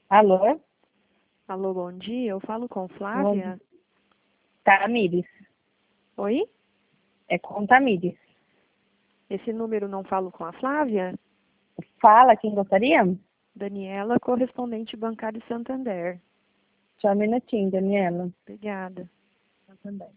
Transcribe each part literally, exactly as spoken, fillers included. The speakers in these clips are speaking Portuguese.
Alô? Alô, bom dia. Eu falo com Bom Flávia. dia. Tamires. Oi? É com Tamires. Esse número não falo com a Flávia? Fala, quem gostaria? Daniela, correspondente bancário Santander. Só um minutinho, Daniela. Obrigada. Também.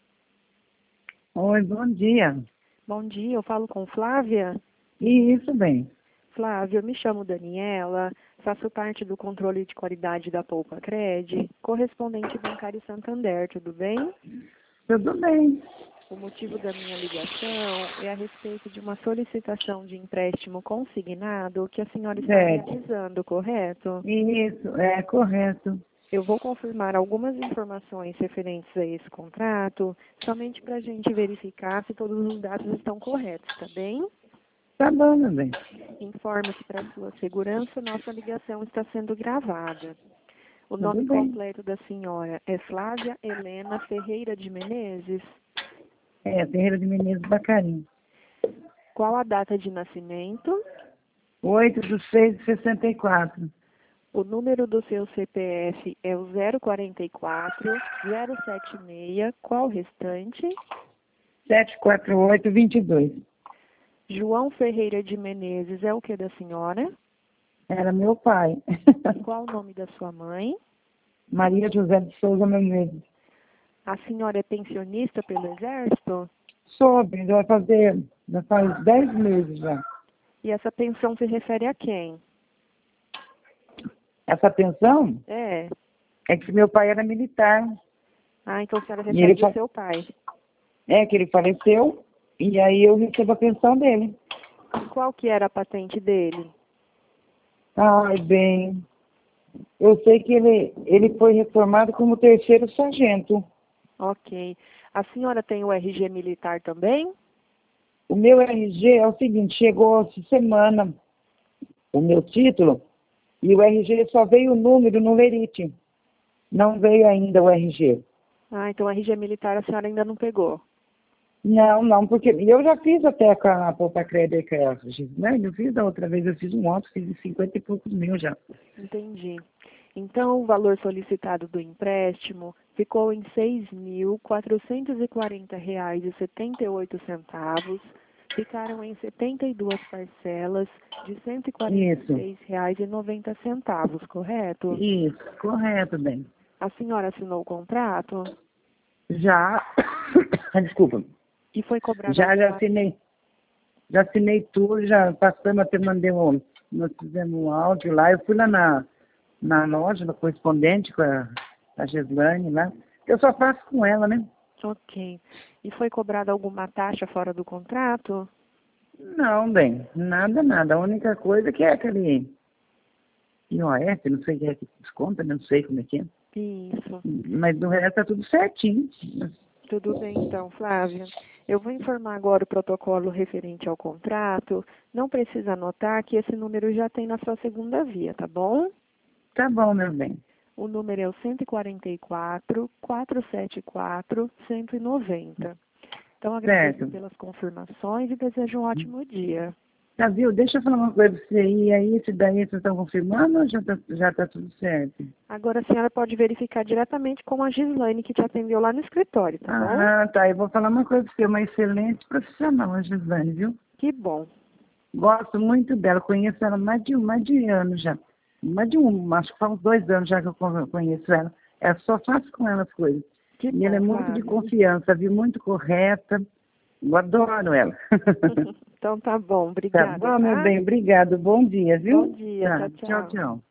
Oi, bom dia. Bom dia. Eu falo com Flávia. Isso, bem. Flávia, eu me chamo Daniela, faço parte do controle de qualidade da Poupa Cred, correspondente bancário Santander, tudo bem? Tudo bem. O motivo da minha ligação é a respeito de uma solicitação de empréstimo consignado que a senhora está Certo. realizando, correto? Isso, é correto. Eu vou confirmar algumas informações referentes a esse contrato, somente para a gente verificar se todos os dados estão corretos, tá bem? Tá bom, meu bem. Informo que, para sua segurança, nossa ligação está sendo gravada. O Tudo nome bem. completo da senhora é Flávia Helena Ferreira de Menezes. É, Ferreira de Menezes Bacarim. Qual a data de nascimento? oito de seis de sessenta e quatro. O número do seu C P F é o zero quarenta e quatro, zero setenta e seis. Qual o restante? sete quatro oito, vinte e dois. João Ferreira de Menezes é o que da senhora? Era meu pai. Qual o nome da sua mãe? Maria José de Souza Menezes. A senhora é pensionista pelo Exército? Soube, vai fazer, já faz dez meses já. E essa pensão se refere a quem? Essa pensão É. é que meu pai era militar. Ah, então a senhora E ele recebe do fa- seu pai. É que ele faleceu e aí eu recebo a pensão dele. E qual que era a patente dele? Ai, bem, eu sei que ele, ele foi reformado como terceiro sargento. Ok. A senhora tem o R G militar também? O meu R G é o seguinte, chegou essa semana o meu título e o R G só veio o número no Lerite. Não veio ainda o R G. Ah, então o R G militar a senhora ainda não pegou. Não, não, porque eu já fiz até com a Poupa Cred, com a Gislaine, eu fiz da outra vez, eu fiz um outro, fiz de cinquenta e poucos mil já. Entendi. Então, o valor solicitado do empréstimo ficou em seis mil quatrocentos e quarenta reais e setenta e oito centavos. Ficaram em setenta e duas parcelas de cento e quarenta e Isso, seis reais e noventa centavos, correto? isso, correto, bem. A senhora assinou o contrato Já, desculpa, e foi cobrada já, já alguma... assinei, já assinei tudo, já passamos, até mandei um, nós fizemos um áudio lá, eu fui lá na, na loja, na correspondente com a, a Gislaine lá, eu só faço com ela, né? Ok. E foi cobrada alguma taxa fora do contrato? Não, bem, nada, nada, a única coisa que é aquele I O F, não sei o que é que desconta, né? Não sei como é que é, Isso. mas do resto tá tudo certinho. Tudo bem, então, Flávia. Eu vou informar agora o protocolo referente ao contrato. Não precisa anotar que esse número já tem na sua segunda via, tá bom? Tá bom, meu bem. O número é o cento e quarenta e quatro, quatrocentos e setenta e quatro, cento e noventa. Então, agradeço Certo. pelas confirmações e desejo um ótimo dia. Tá, viu? Deixa eu falar uma coisa pra você. E aí, esse daí, vocês estão confirmando ou já tá, já tá tudo certo? Agora a senhora pode verificar diretamente com a Gislaine, que te atendeu lá no escritório, tá bom? Ah, tá. Eu vou falar uma coisa pra você. Uma excelente profissional, a Gislane, viu? Que bom. Gosto muito dela. Conheço ela há mais de, mais de ano já. Mais de um, acho que faz uns dois anos já que eu con- conheço ela. Eu só faço com ela as coisas. Que E ela é bom, muito de Flávia. confiança, viu? Muito correta. Eu adoro ela. Então tá bom, Tá obrigada, bom, meu tá? bem? Obrigado. Bom dia, Bom viu? dia, tchau, Tá. Tchau, tchau. tchau.